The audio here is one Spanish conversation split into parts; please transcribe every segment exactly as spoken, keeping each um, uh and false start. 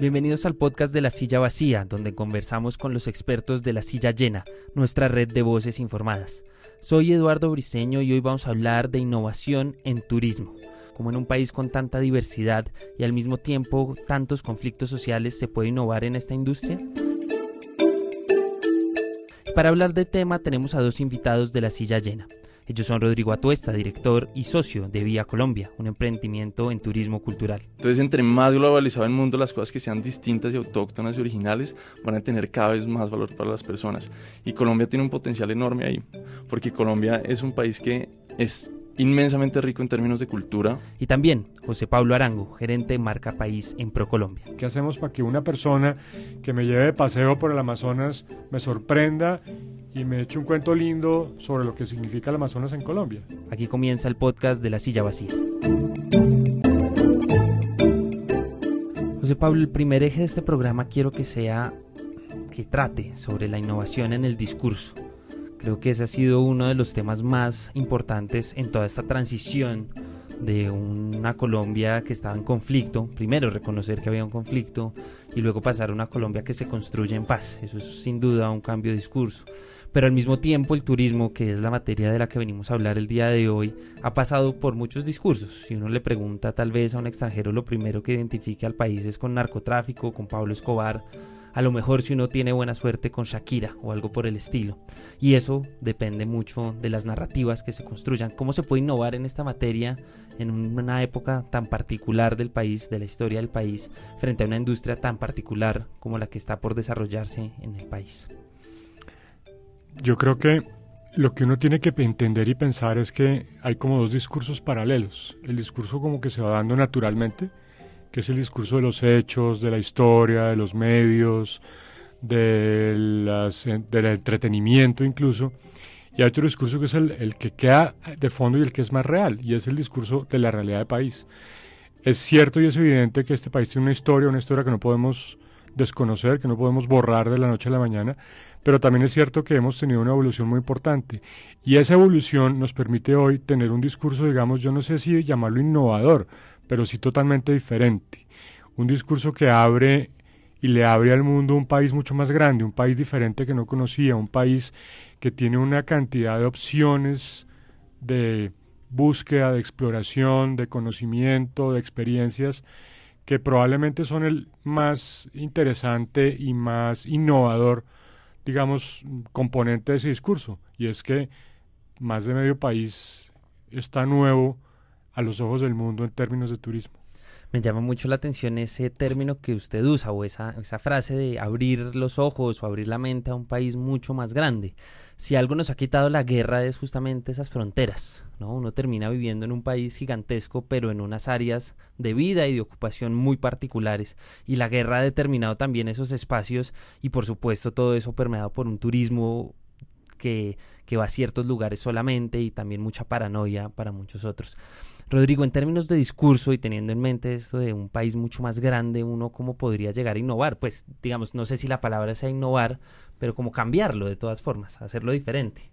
Bienvenidos al podcast de La Silla Vacía, donde conversamos con los expertos de La Silla Llena, nuestra red de voces informadas. Soy Eduardo Briceño y hoy vamos a hablar de innovación en turismo. Como en un país con tanta diversidad y al mismo tiempo tantos conflictos sociales, ¿se puede innovar en esta industria? Para hablar del tema tenemos a dos invitados de La Silla Llena. Ellos son Rodrigo Atuesta, director y socio de Vía Colombia, un emprendimiento en turismo cultural. Entonces, entre más globalizado el mundo, las cosas que sean distintas y autóctonas y originales van a tener cada vez más valor para las personas. Y Colombia tiene un potencial enorme ahí, porque Colombia es un país que es inmensamente rico en términos de cultura. Y también José Pablo Arango, gerente de Marca País en ProColombia. ¿Qué hacemos para que una persona que me lleve de paseo por el Amazonas me sorprenda y me eche un cuento lindo sobre lo que significa el Amazonas en Colombia? Aquí comienza el podcast de La Silla Vacía. José Pablo, el primer eje de este programa quiero que sea que trate sobre la innovación en el discurso. Creo que ese ha sido uno de los temas más importantes en toda esta transición de una Colombia que estaba en conflicto. Primero reconocer que había un conflicto y luego pasar a una Colombia que se construye en paz. Eso es sin duda un cambio de discurso. Pero al mismo tiempo el turismo, que es la materia de la que venimos a hablar el día de hoy, ha pasado por muchos discursos. Si uno le pregunta tal vez a un extranjero, lo primero que identifique al país es con narcotráfico, con Pablo Escobar. A lo mejor si uno tiene buena suerte con Shakira o algo por el estilo. Y eso depende mucho de las narrativas que se construyan. ¿Cómo se puede innovar en esta materia en una época tan particular del país, de la historia del país, frente a una industria tan particular como la que está por desarrollarse en el país? Yo creo que lo que uno tiene que entender y pensar es que hay como dos discursos paralelos. El discurso como que se va dando naturalmente, que es el discurso de los hechos, de la historia, de los medios, de las, del entretenimiento incluso. Y hay otro discurso que es el, el que queda de fondo y el que es más real, y es el discurso de la realidad del país. Es cierto y es evidente que este país tiene una historia, una historia que no podemos desconocer, que no podemos borrar de la noche a la mañana, pero también es cierto que hemos tenido una evolución muy importante. Y esa evolución nos permite hoy tener un discurso, digamos, yo no sé si llamarlo innovador, pero sí totalmente diferente. Un discurso que abre y le abre al mundo un país mucho más grande, un país diferente que no conocía, un país que tiene una cantidad de opciones de búsqueda, de exploración, de conocimiento, de experiencias que probablemente son el más interesante y más innovador, digamos, componente de ese discurso. Y es que más de medio país está nuevo a los ojos del mundo en términos de turismo. Me llama mucho la atención ese término que usted usa o esa, esa frase de abrir los ojos o abrir la mente a un país mucho más grande. Si algo nos ha quitado la guerra es justamente esas fronteras, ¿no? Uno termina viviendo en un país gigantesco pero en unas áreas de vida y de ocupación muy particulares, y la guerra ha determinado también esos espacios y por supuesto todo eso permeado por un turismo que, que va a ciertos lugares solamente y también mucha paranoia para muchos otros. Rodrigo, en términos de discurso y teniendo en mente esto de un país mucho más grande, ¿uno cómo podría llegar a innovar? Pues, digamos, no sé si la palabra sea innovar, pero como cambiarlo de todas formas, hacerlo diferente.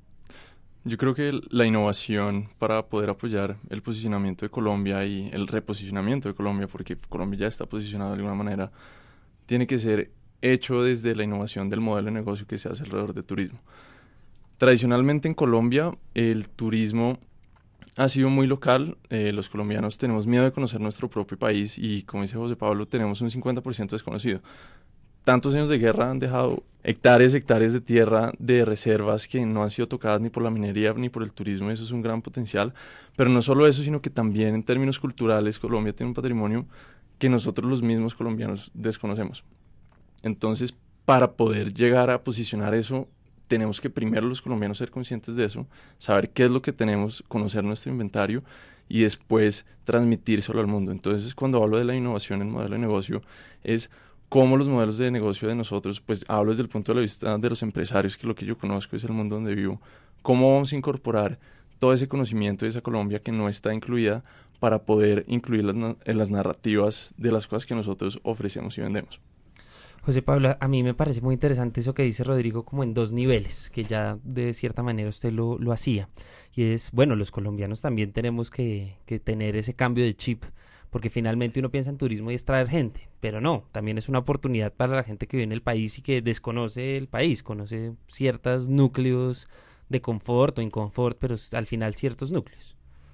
Yo creo que la innovación para poder apoyar el posicionamiento de Colombia y el reposicionamiento de Colombia, porque Colombia ya está posicionado de alguna manera, tiene que ser hecho desde la innovación del modelo de negocio que se hace alrededor del turismo. Tradicionalmente en Colombia, el turismo ha sido muy local. Eh, los colombianos tenemos miedo de conocer nuestro propio país y, como dice José Pablo, tenemos un cincuenta por ciento desconocido. Tantos años de guerra han dejado hectáreas, hectáreas de tierra, de reservas que no han sido tocadas ni por la minería ni por el turismo, y eso es un gran potencial. Pero no solo eso, sino que también en términos culturales Colombia tiene un patrimonio que nosotros los mismos colombianos desconocemos. Entonces, para poder llegar a posicionar eso, tenemos que primero los colombianos ser conscientes de eso, saber qué es lo que tenemos, conocer nuestro inventario y después transmitírselo al mundo. Entonces, cuando hablo de la innovación en modelo de negocio, es cómo los modelos de negocio de nosotros, pues hablo desde el punto de vista de los empresarios, que lo que yo conozco es el mundo donde vivo, cómo vamos a incorporar todo ese conocimiento de esa Colombia que no está incluida para poder incluirlas en las narrativas de las cosas que nosotros ofrecemos y vendemos. José Pablo, a mí me parece muy interesante eso que dice Rodrigo, como en dos niveles, que ya de cierta manera usted lo, lo hacía. Y es, bueno, los colombianos también tenemos que, que tener ese cambio de chip porque finalmente uno piensa en turismo y es traer gente, pero no, también es una oportunidad para la gente que vive en el país y que desconoce el país, conoce ciertos núcleos de confort o inconfort, pero al final ciertos núcleos.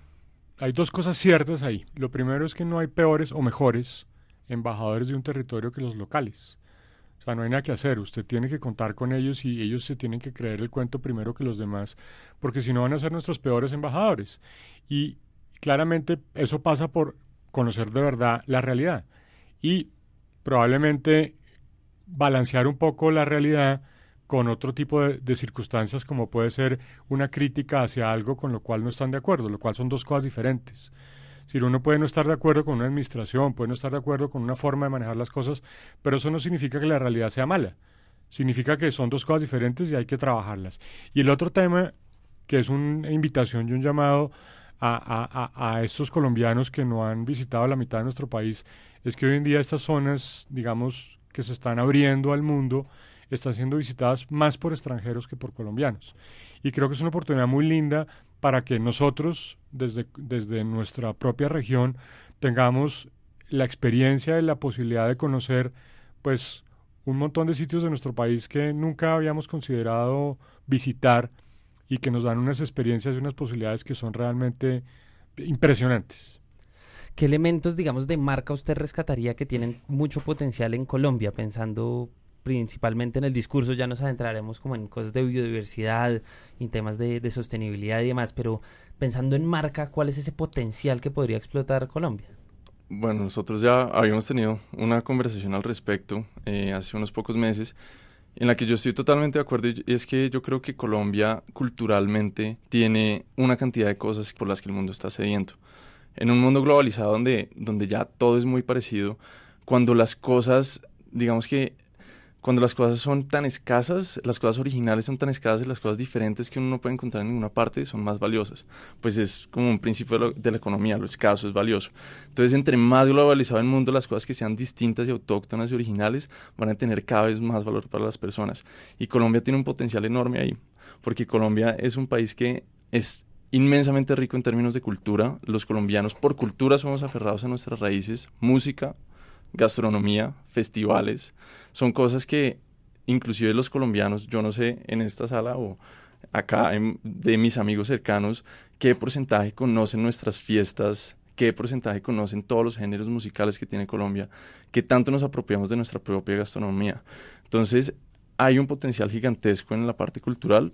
Hay dos cosas ciertas ahí. Lo primero es que no hay peores o mejores embajadores de un territorio que los locales. O sea, no hay nada que hacer. Usted tiene que contar con ellos y ellos se tienen que creer el cuento primero que los demás, porque si no van a ser nuestros peores embajadores. Y claramente eso pasa por conocer de verdad la realidad y probablemente balancear un poco la realidad con otro tipo de, de circunstancias, como puede ser una crítica hacia algo con lo cual no están de acuerdo, lo cual son dos cosas diferentes. Si uno puede no estar de acuerdo con una administración, puede no estar de acuerdo con una forma de manejar las cosas, pero eso no significa que la realidad sea mala. Significa que son dos cosas diferentes y hay que trabajarlas. Y el otro tema, que es una invitación y un llamado a, a, a, a estos colombianos que no han visitado la mitad de nuestro país, es que hoy en día estas zonas, digamos, que se están abriendo al mundo, están siendo visitadas más por extranjeros que por colombianos. Y creo que es una oportunidad muy linda para que nosotros, desde, desde nuestra propia región, tengamos la experiencia y la posibilidad de conocer, pues, un montón de sitios de nuestro país que nunca habíamos considerado visitar y que nos dan unas experiencias y unas posibilidades que son realmente impresionantes. ¿Qué elementos, digamos, de marca usted rescataría que tienen mucho potencial en Colombia, pensando principalmente en el discurso? Ya nos adentraremos como en cosas de biodiversidad, en temas de, de sostenibilidad y demás, pero pensando en marca, ¿cuál es ese potencial que podría explotar Colombia? Bueno, nosotros ya habíamos tenido una conversación al respecto eh, hace unos pocos meses, en la que yo estoy totalmente de acuerdo, y es que yo creo que Colombia culturalmente tiene una cantidad de cosas por las que el mundo está sediento. En un mundo globalizado donde, donde ya todo es muy parecido, cuando las cosas, digamos que cuando las cosas son tan escasas, las cosas originales son tan escasas y las cosas diferentes que uno no puede encontrar en ninguna parte son más valiosas. Pues es como un principio de, lo, de la economía, lo escaso es valioso. Entonces, entre más globalizado el mundo, las cosas que sean distintas y autóctonas y originales van a tener cada vez más valor para las personas. Y Colombia tiene un potencial enorme ahí, porque Colombia es un país que es inmensamente rico en términos de cultura. Los colombianos por cultura somos aferrados a nuestras raíces, música, gastronomía, festivales, son cosas que inclusive los colombianos, yo no sé en esta sala o acá en, de mis amigos cercanos, qué porcentaje conocen nuestras fiestas, qué porcentaje conocen todos los géneros musicales que tiene Colombia, qué tanto nos apropiamos de nuestra propia gastronomía. Entonces hay un potencial gigantesco en la parte cultural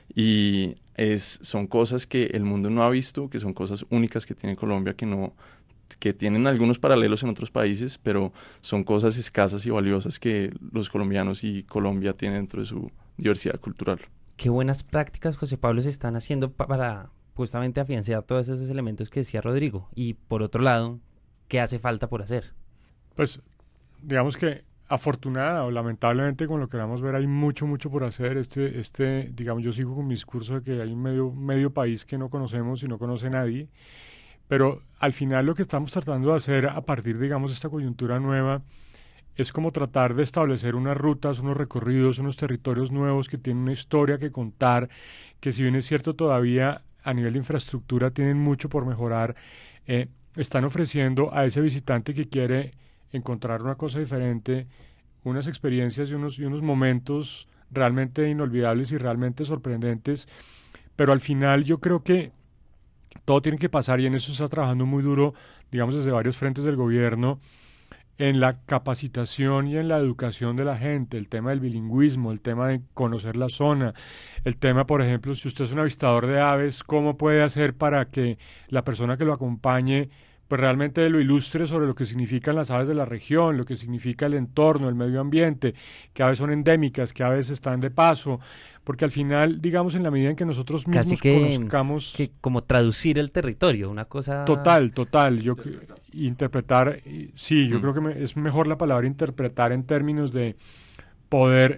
y es, son cosas que el mundo no ha visto, que son cosas únicas que tiene Colombia, que no que tienen algunos paralelos en otros países, pero son cosas escasas y valiosas que los colombianos y Colombia tienen dentro de su diversidad cultural. Qué buenas prácticas, José Pablo, se están haciendo pa- para justamente afianzar todos esos elementos que decía Rodrigo. Y por otro lado, ¿qué hace falta por hacer? Pues digamos que afortunada o lamentablemente, como lo queramos ver, hay mucho, mucho por hacer. Este, este, digamos, yo sigo con mi discurso de que hay un medio, medio país que no conocemos y no conoce nadie. Pero al final lo que estamos tratando de hacer a partir, digamos, de esta coyuntura nueva es como tratar de establecer unas rutas, unos recorridos, unos territorios nuevos que tienen una historia que contar, que si bien es cierto todavía a nivel de infraestructura tienen mucho por mejorar, eh, están ofreciendo a ese visitante que quiere encontrar una cosa diferente, unas experiencias y unos, y unos momentos realmente inolvidables y realmente sorprendentes. Pero al final yo creo que todo tiene que pasar, y en eso se está trabajando muy duro, digamos, desde varios frentes del gobierno, en la capacitación y en la educación de la gente, el tema del bilingüismo, el tema de conocer la zona, el tema, por ejemplo, si usted es un avistador de aves, ¿cómo puede hacer para que la persona que lo acompañe pues realmente lo ilustre sobre lo que significan las aves de la región, lo que significa el entorno, el medio ambiente, que aves son endémicas, que aves están de paso, porque al final, digamos, en la medida en que nosotros mismos Casi que, conozcamos... que como traducir el territorio, una cosa... Total, total, yo interpretar, sí, yo Mm. creo que me, es mejor la palabra interpretar en términos de poder,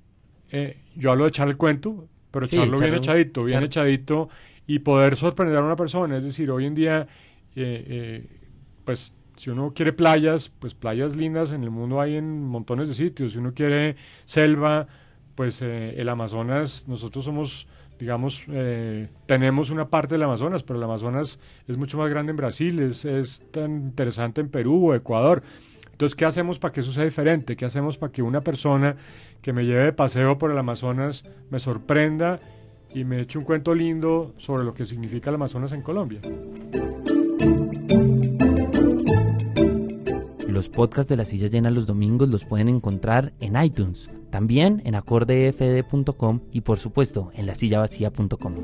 eh, yo hablo de echar el cuento, pero Sí, echarlo bien echarlo- echadito, bien echar- echadito, y poder sorprender a una persona, es decir, hoy en día... Eh, eh, pues si uno quiere playas, pues playas lindas en el mundo hay en montones de sitios. Si uno quiere selva, pues eh, el Amazonas, nosotros somos digamos, eh, tenemos una parte del Amazonas, pero el Amazonas es mucho más grande en Brasil, es, es tan interesante en Perú o Ecuador. Entonces, ¿qué hacemos para que eso sea diferente? ¿Qué hacemos para que una persona que me lleve de paseo por el Amazonas me sorprenda y me eche un cuento lindo sobre lo que significa el Amazonas en Colombia? Los podcasts de La Silla Llena los domingos los pueden encontrar en iTunes, también en acorde f d punto com y por supuesto en la silla vacía punto com.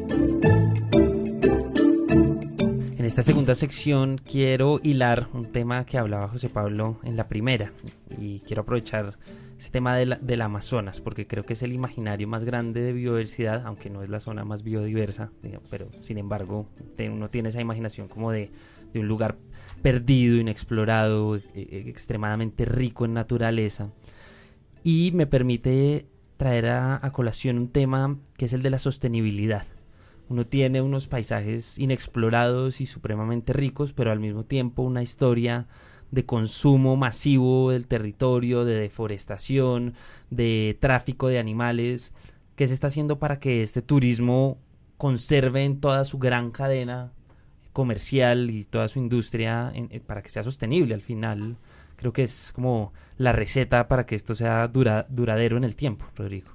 En esta segunda sección quiero hilar un tema que hablaba José Pablo en la primera y quiero aprovechar ese tema de la, del Amazonas porque creo que es el imaginario más grande de biodiversidad, aunque no es la zona más biodiversa, digamos, pero sin embargo uno tiene esa imaginación como de, de un lugar perdido, inexplorado, e, e, extremadamente rico en naturaleza, y me permite traer a, a colación un tema que es el de la sostenibilidad. Uno tiene unos paisajes inexplorados y supremamente ricos, pero al mismo tiempo una historia de consumo masivo del territorio, de deforestación, de tráfico de animales. ¿Qué se está haciendo para que este turismo conserve en toda su gran cadena comercial y toda su industria en, en, para que sea sostenible? Al final creo que es como la receta para que esto sea dura, duradero en el tiempo, Rodrigo.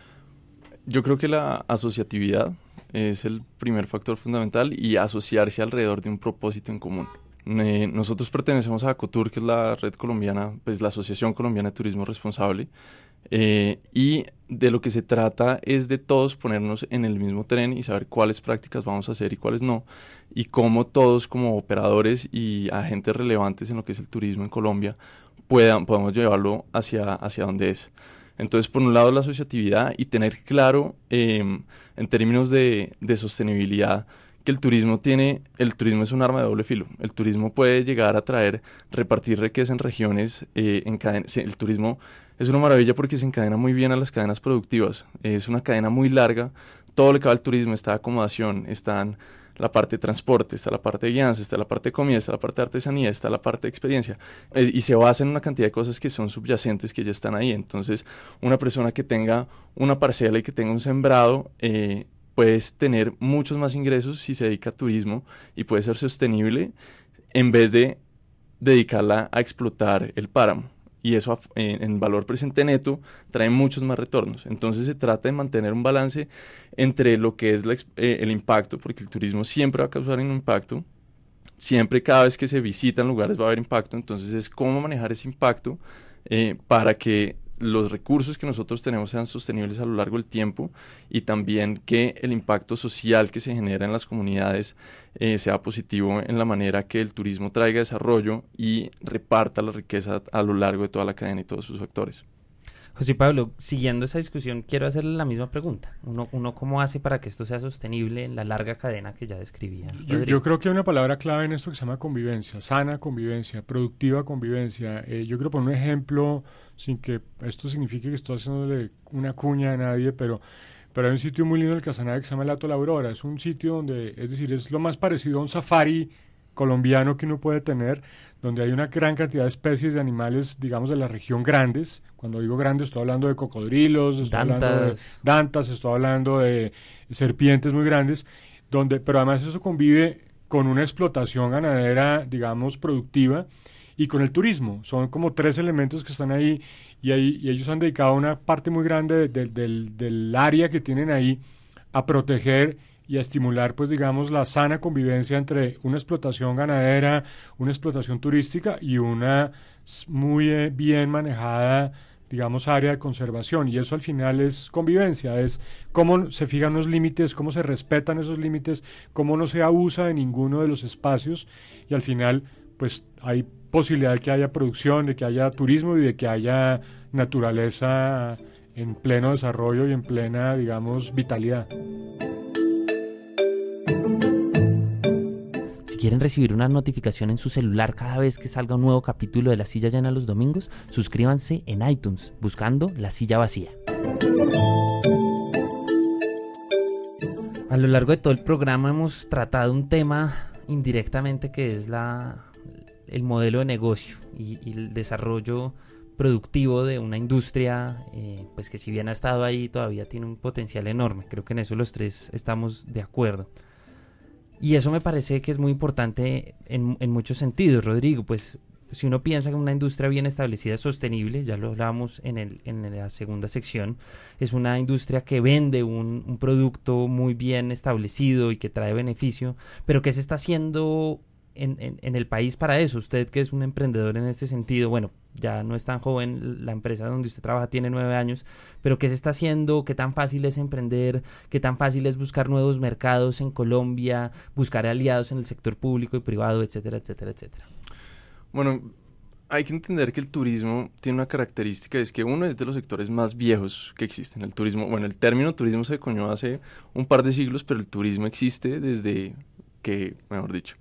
Yo creo que la asociatividad es el primer factor fundamental y asociarse alrededor de un propósito en común. Eh, nosotros pertenecemos a ACOTUR, que es la red colombiana, pues la Asociación Colombiana de Turismo Responsable, eh, y de lo que se trata es de todos ponernos en el mismo tren y saber cuáles prácticas vamos a hacer y cuáles no, y cómo todos como operadores y agentes relevantes en lo que es el turismo en Colombia puedan, podamos llevarlo hacia, hacia donde es. Entonces, por un lado, la asociatividad y tener claro, eh, en términos de, de sostenibilidad, que el turismo tiene, el turismo es un arma de doble filo. El turismo puede llegar a traer, repartir riqueza en regiones, eh, en caden- el turismo es una maravilla porque se encadena muy bien a las cadenas productivas. Es una cadena muy larga. Todo lo que va al turismo está acomodación, están la parte de transporte, está la parte de guianza, está la parte de comida, está la parte de artesanía, está la parte de experiencia, eh, y se basa en una cantidad de cosas que son subyacentes, que ya están ahí. Entonces, una persona que tenga una parcela y que tenga un sembrado, eh, puedes tener muchos más ingresos si se dedica a turismo y puede ser sostenible en vez de dedicarla a explotar el páramo. Y eso en, en valor presente neto trae muchos más retornos. Entonces se trata de mantener un balance entre lo que es la, eh, el impacto, porque el turismo siempre va a causar un impacto, siempre cada vez que se visitan lugares va a haber impacto. Entonces es cómo manejar ese impacto eh, para que los recursos que nosotros tenemos sean sostenibles a lo largo del tiempo y también que el impacto social que se genera en las comunidades eh, sea positivo en la manera que el turismo traiga desarrollo y reparta la riqueza a lo largo de toda la cadena y todos sus factores. José Pablo, siguiendo esa discusión, quiero hacerle la misma pregunta. ¿Uno, uno cómo hace para que esto sea sostenible en la larga cadena que ya describía Yo, yo creo que hay una palabra clave en esto que se llama convivencia, sana convivencia, productiva convivencia. Eh, yo quiero poner un ejemplo, sin que esto signifique que estoy haciéndole una cuña a nadie, pero, pero hay un sitio muy lindo en el Casanare que se llama el Hato La Aurora. Es un sitio donde, es decir, es lo más parecido a un safari colombiano que uno puede tener, donde hay una gran cantidad de especies de animales, digamos, de la región grandes. Cuando digo grandes, estoy hablando de cocodrilos, estoy dantas. hablando de dantas, estoy hablando de serpientes muy grandes, donde, pero además eso convive con una explotación ganadera, digamos, productiva, y con el turismo. Son como tres elementos que están ahí, y, ahí, y ellos han dedicado una parte muy grande de, de, del, del área que tienen ahí a proteger y a estimular, pues digamos, la sana convivencia entre una explotación ganadera, una explotación turística y una muy eh, bien manejada, digamos, área de conservación. Y eso al final es convivencia, es cómo se fijan los límites, cómo se respetan esos límites, cómo no se abusa de ninguno de los espacios, y al final pues hay posibilidad de que haya producción, de que haya turismo y de que haya naturaleza en pleno desarrollo y en plena, digamos, vitalidad. Si quieren recibir una notificación en su celular cada vez que salga un nuevo capítulo de La Silla Llena los domingos, suscríbanse en iTunes buscando La Silla Vacía. A lo largo de todo el programa hemos tratado un tema indirectamente que es la, el modelo de negocio y, y el desarrollo productivo de una industria, eh, pues que si bien ha estado ahí, todavía tiene un potencial enorme. Creo que en eso los tres estamos de acuerdo. Y eso me parece que es muy importante en, en muchos sentidos, Rodrigo. Pues si uno piensa que una industria bien establecida es sostenible, ya lo hablábamos en, el, en la segunda sección, es una industria que vende un, un producto muy bien establecido y que trae beneficio, pero ¿qué se está haciendo en, en, en el país para eso? Usted, que es un emprendedor en este sentido, bueno, ya no es tan joven, la empresa donde usted trabaja tiene nueve años, pero ¿qué se está haciendo? ¿Qué tan fácil es emprender? ¿Qué tan fácil es buscar nuevos mercados en Colombia, buscar aliados en el sector público y privado, etcétera, etcétera, etcétera? Bueno, hay que entender que el turismo tiene una característica, es que uno es de los sectores más viejos que existen. El turismo, bueno, el término turismo se acuñó hace un par de siglos, pero el turismo existe desde que, mejor dicho,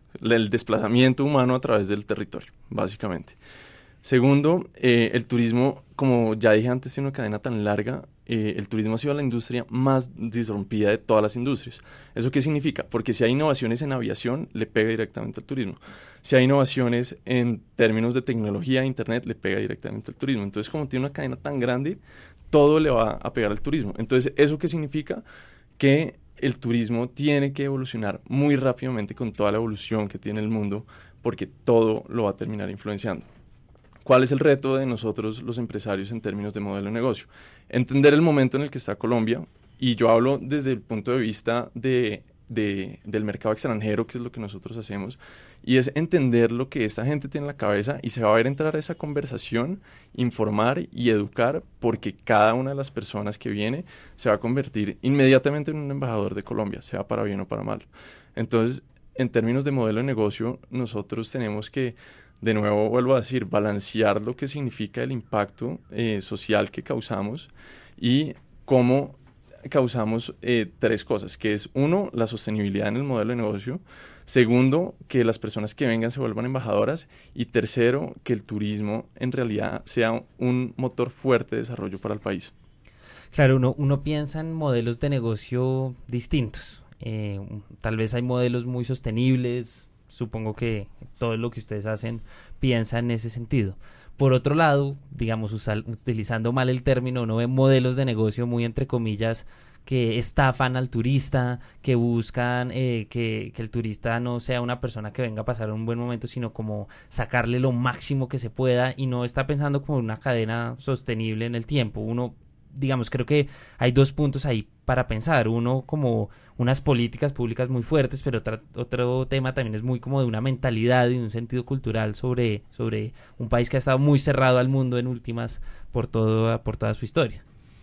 el desplazamiento humano a través del territorio, básicamente. Segundo, eh, el turismo, como ya dije antes, tiene una cadena tan larga. Eh, el turismo ha sido la industria más disrumpida de todas las industrias. ¿Eso qué significa? Porque si hay innovaciones en aviación, le pega directamente al turismo. Si hay innovaciones en términos de tecnología, internet, le pega directamente al turismo. Entonces, como tiene una cadena tan grande, todo le va a pegar al turismo. Entonces, ¿eso qué significa? Que el turismo tiene que evolucionar muy rápidamente con toda la evolución que tiene el mundo, porque todo lo va a terminar influenciando. ¿Cuál es el reto de nosotros los empresarios en términos de modelo de negocio? Entender el momento en el que está Colombia, y yo hablo desde el punto de vista de, de, del mercado extranjero, que es lo que nosotros hacemos, y es entender lo que esta gente tiene en la cabeza y se va a ver entrar a esa conversación, informar y educar, porque cada una de las personas que viene se va a convertir inmediatamente en un embajador de Colombia, sea para bien o para mal. Entonces, en términos de modelo de negocio, nosotros tenemos que, de nuevo vuelvo a decir, balancear lo que significa el impacto eh, social que causamos y cómo causamos eh, tres cosas, que es uno, la sostenibilidad en el modelo de negocio; segundo, que las personas que vengan se vuelvan embajadoras; y tercero, que el turismo en realidad sea un motor fuerte de desarrollo para el país. Claro, uno, uno piensa en modelos de negocio distintos. Eh, tal vez hay modelos muy sostenibles. Supongo que todo lo que ustedes hacen piensa en ese sentido. Por otro lado, digamos, usar, utilizando mal el término, uno ve modelos de negocio muy entre comillas que estafan al turista, que buscan eh, que, que el turista no sea una persona que venga a pasar un buen momento, sino como sacarle lo máximo que se pueda, y no está pensando como una cadena sostenible en el tiempo. Uno, digamos, creo que hay dos puntos ahí para pensar. Uno, como unas políticas públicas muy fuertes, pero otra, otro tema también es muy como de una mentalidad y un sentido cultural sobre, sobre un país que ha estado muy cerrado al mundo en últimas por, todo, por toda su historia.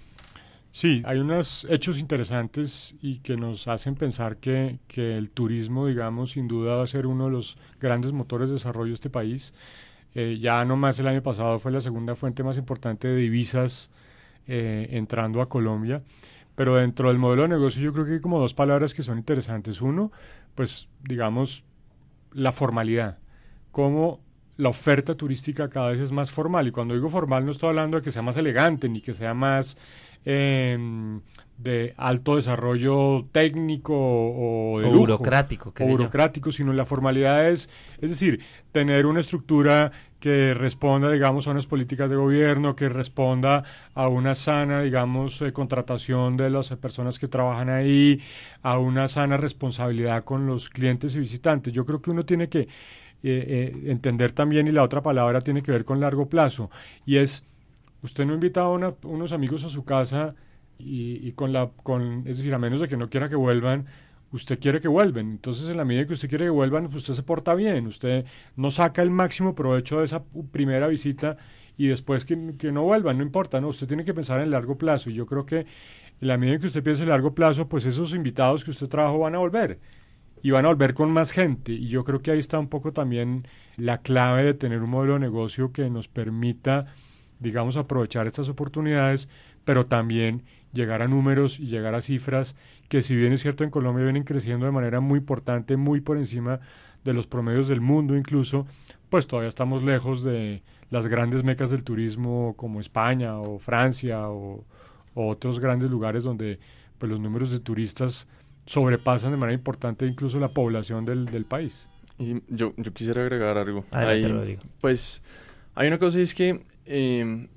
Sí, hay unos hechos interesantes y que nos hacen pensar que, que el turismo, digamos, sin duda va a ser uno de los grandes motores de desarrollo de este país. Eh, ya nomás el año pasado fue la segunda fuente más importante de divisas eh, entrando a Colombia. Pero dentro del modelo de negocio yo creo que hay como dos palabras que son interesantes. Uno, pues digamos, la formalidad. Cómo la oferta turística cada vez es más formal. Y cuando digo formal no estoy hablando de que sea más elegante ni que sea más eh, de alto desarrollo técnico o de o lujo, burocrático, o burocrático, sino la formalidad es, es decir, tener una estructura que responda, digamos, a unas políticas de gobierno, que responda a una sana, digamos, eh, contratación de las personas que trabajan ahí, a una sana responsabilidad con los clientes y visitantes. Yo creo que uno tiene que eh, eh, entender también, y la otra palabra tiene que ver con largo plazo, y es, usted no invita a una, unos amigos a su casa y, y con la, con, es decir, a menos de que no quiera que vuelvan, usted quiere que vuelvan. Entonces, en la medida que usted quiere que vuelvan, pues usted se porta bien, usted no saca el máximo provecho de esa primera visita y después que, que no vuelvan, no importa, no, usted tiene que pensar en largo plazo. Y yo creo que en la medida que usted piensa en largo plazo, pues esos invitados que usted trabajó van a volver y van a volver con más gente. Y yo creo que ahí está un poco también la clave de tener un modelo de negocio que nos permita, digamos, aprovechar estas oportunidades, pero también llegar a números y llegar a cifras que, si bien es cierto, en Colombia vienen creciendo de manera muy importante, muy por encima de los promedios del mundo incluso, pues todavía estamos lejos de las grandes mecas del turismo como España o Francia o, o otros grandes lugares donde pues los números de turistas sobrepasan de manera importante incluso la población del, del país. Y yo, yo quisiera agregar algo. Adelante, Ahí, Rodrigo. pues Hay una cosa y es que eh,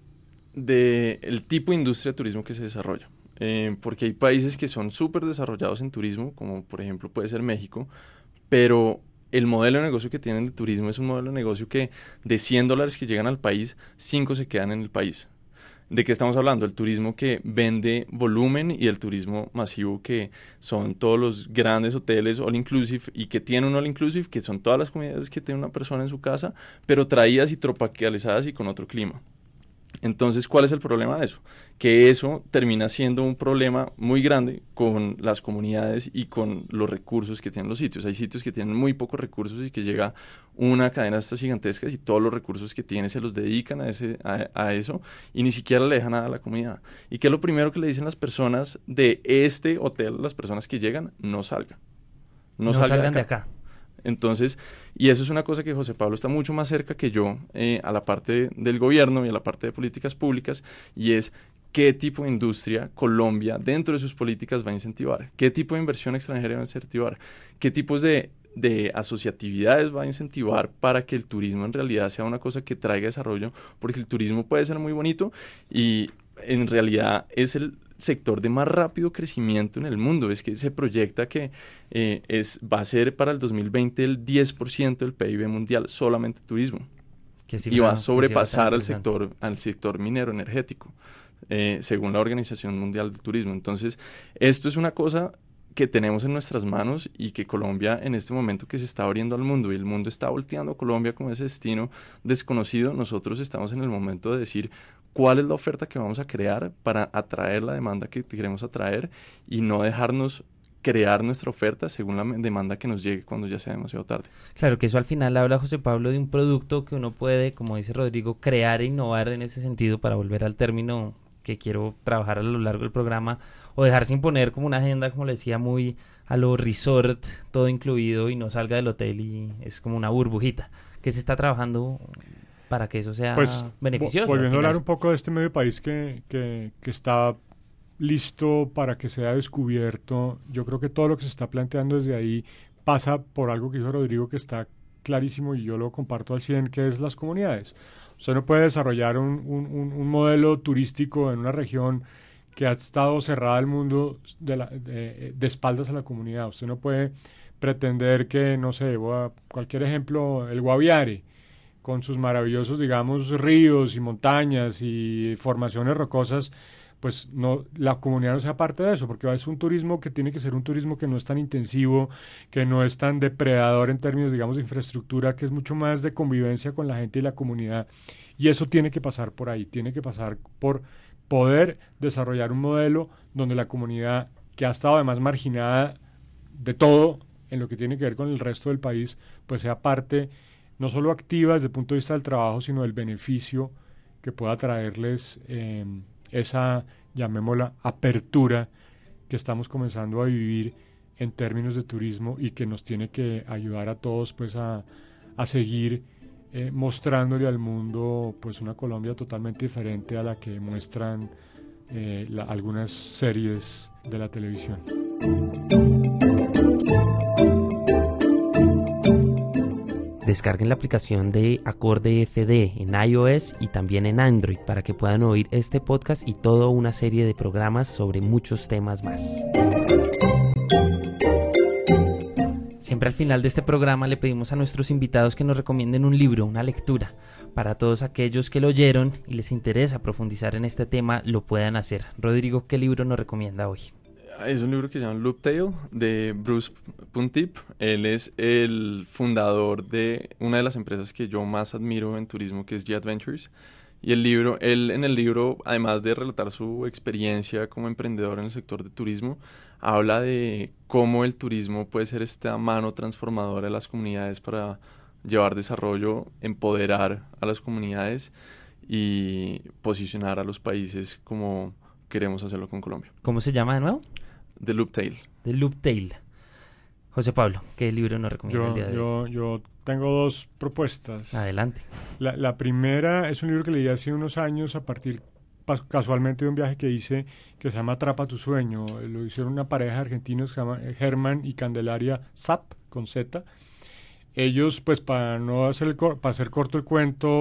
de el tipo de industria de turismo que se desarrolla. Eh, porque hay países que son súper desarrollados en turismo, como por ejemplo puede ser México, pero el modelo de negocio que tienen de turismo es un modelo de negocio que de cien dólares que llegan al país, cinco se quedan en el país. ¿De qué estamos hablando? El turismo que vende volumen y el turismo masivo que son todos los grandes hoteles all inclusive y que tienen un all inclusive, que son todas las comunidades que tiene una persona en su casa, pero traídas y tropicalizadas y con otro clima. Entonces, ¿cuál es el problema de eso? Que eso termina siendo un problema muy grande con las comunidades y con los recursos que tienen los sitios. Hay sitios que tienen muy pocos recursos y que llega una cadena de estas gigantescas y todos los recursos que tienen se los dedican a, ese, a, a eso y ni siquiera le dejan nada a la comunidad. ¿Y qué es lo primero que le dicen las personas de este hotel, las personas que llegan? No salgan. No, no salgan, salgan de acá. Entonces, y eso es una cosa que José Pablo está mucho más cerca que yo eh, a la parte del gobierno y a la parte de políticas públicas, y es qué tipo de industria Colombia dentro de sus políticas va a incentivar, qué tipo de inversión extranjera va a incentivar, qué tipos de, de asociatividades va a incentivar para que el turismo en realidad sea una cosa que traiga desarrollo, porque el turismo puede ser muy bonito y en realidad es el sector de más rápido crecimiento en el mundo. Es que se proyecta que eh, es, va a ser para el dos mil veinte el diez por ciento del P I B mundial solamente turismo. Y va a sobrepasar al sector, al sector minero energético, eh, según la Organización Mundial del Turismo. Entonces, esto es una cosa que tenemos en nuestras manos y que Colombia en este momento que se está abriendo al mundo y el mundo está volteando a Colombia como ese destino desconocido, nosotros estamos en el momento de decir cuál es la oferta que vamos a crear para atraer la demanda que queremos atraer y no dejarnos crear nuestra oferta según la demanda que nos llegue cuando ya sea demasiado tarde. Claro, que eso al final habla José Pablo de un producto que uno puede, como dice Rodrigo, crear e innovar en ese sentido, para volver al término que quiero trabajar a lo largo del programa, o dejarse imponer como una agenda, como le decía, muy a lo resort, todo incluido y no salga del hotel y es como una burbujita. ¿Qué se está trabajando para que eso sea pues, beneficioso? Volviendo a hablar un poco de este medio país que, que, que está listo para que sea descubierto, yo creo que todo lo que se está planteando desde ahí pasa por algo que dijo Rodrigo que está clarísimo y yo lo comparto al cien, que es las comunidades. Usted no puede desarrollar un, un, un modelo turístico en una región que ha estado cerrada al mundo de, la, de, de espaldas a la comunidad. Usted no puede pretender que, no sé, voy a, cualquier ejemplo, el Guaviare, con sus maravillosos, digamos, ríos y montañas y formaciones rocosas, pues no, la comunidad no sea parte de eso, porque es un turismo que tiene que ser un turismo que no es tan intensivo, que no es tan depredador en términos, digamos, de infraestructura, que es mucho más de convivencia con la gente y la comunidad. Y eso tiene que pasar por ahí, tiene que pasar por poder desarrollar un modelo donde la comunidad, que ha estado además marginada de todo en lo que tiene que ver con el resto del país, pues sea parte no solo activa desde el punto de vista del trabajo, sino del beneficio que pueda traerles eh, esa, llamémosla, apertura que estamos comenzando a vivir en términos de turismo y que nos tiene que ayudar a todos pues a, a seguir eh, mostrándole al mundo pues una Colombia totalmente diferente a la que muestran eh, la, algunas series de la televisión. Descarguen la aplicación de Acorde F D en iOS y también en Android para que puedan oír este podcast y toda una serie de programas sobre muchos temas más. Siempre al final de este programa le pedimos a nuestros invitados que nos recomienden un libro, una lectura. Para todos aquellos que lo oyeron y les interesa profundizar en este tema, lo puedan hacer. Rodrigo, ¿qué libro nos recomienda hoy? Es un libro que se llama Looptail, de Bruce Puntip. Él es el fundador de una de las empresas que yo más admiro en turismo, que es Jet Ventures. Y el libro, él en el libro, además de relatar su experiencia como emprendedor en el sector de turismo, habla de cómo el turismo puede ser esta mano transformadora de las comunidades para llevar desarrollo, empoderar a las comunidades y posicionar a los países como queremos hacerlo con Colombia. ¿Cómo se llama de nuevo? The Looptail. The Looptail. José Pablo, ¿qué libro nos recomienda yo, el día de yo, hoy? Yo tengo dos propuestas. Adelante. La, la primera es un libro que leí hace unos años a partir casualmente de un viaje que hice que se llama Atrapa tu sueño. Lo hicieron una pareja de argentinos que se llama Germán y Candelaria Zapp, con Z. Ellos, pues para no hacer, el, para hacer corto el cuento,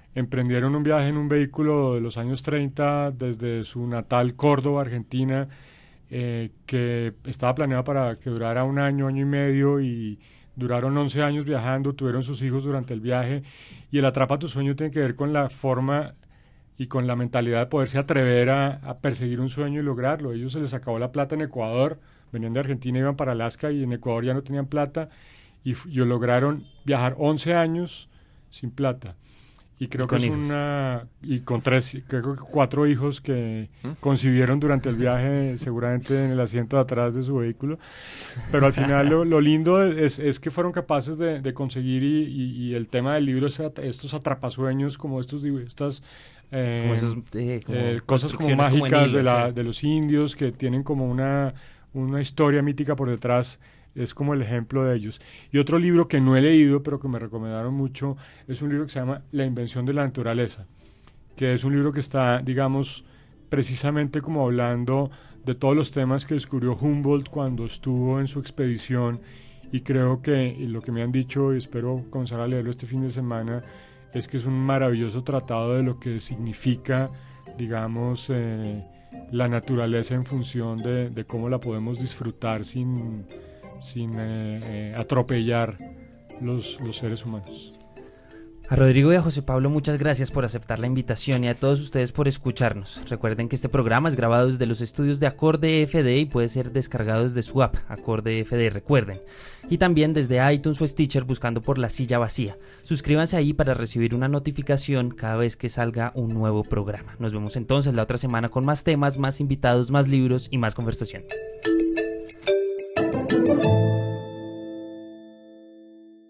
emprendieron un viaje en un vehículo de los años treinta desde su natal Córdoba, Argentina, eh, que estaba planeado para que durara un año, año y medio, y duraron once años viajando, tuvieron sus hijos durante el viaje. Y el Atrapa tu Sueño tiene que ver con la forma y con la mentalidad de poderse atrever a, a perseguir un sueño y lograrlo. Ellos se les acabó la plata en Ecuador, venían de Argentina, iban para Alaska, y en Ecuador ya no tenían plata, y, f- y lograron viajar once años sin plata. Y creo Y con que es hijos. una... Y con tres, creo que cuatro hijos que ¿Mm? concibieron durante el viaje, seguramente en el asiento de atrás de su vehículo. Pero al final lo, lo lindo es, es que fueron capaces de, de conseguir, y, y, y el tema del libro es at- estos atrapasueños, como estos, digo, estas... eh, Como esos, eh, como eh, cosas como construcciones como en mágicas de, hilos, la, sí. de los indios, que tienen como una, una historia mítica por detrás. Es como el ejemplo de ellos. Y otro libro que no he leído, pero que me recomendaron mucho, es un libro que se llama La invención de la naturaleza, que es un libro que está, digamos, precisamente como hablando de todos los temas que descubrió Humboldt cuando estuvo en su expedición. Y creo que y lo que me han dicho, y espero comenzar a leerlo este fin de semana, es que es un maravilloso tratado de lo que significa, digamos, eh, la naturaleza en función de, de cómo la podemos disfrutar sin, sin eh, eh, atropellar los, los seres humanos. A Rodrigo y a José Pablo, muchas gracias por aceptar la invitación, y a todos ustedes por escucharnos. Recuerden que este programa es grabado desde los estudios de Acorde F D y puede ser descargado desde su app, Acorde F D, recuerden. Y también desde iTunes o Stitcher buscando por La Silla Vacía. Suscríbanse ahí para recibir una notificación cada vez que salga un nuevo programa. Nos vemos entonces la otra semana con más temas, más invitados, más libros y más conversación.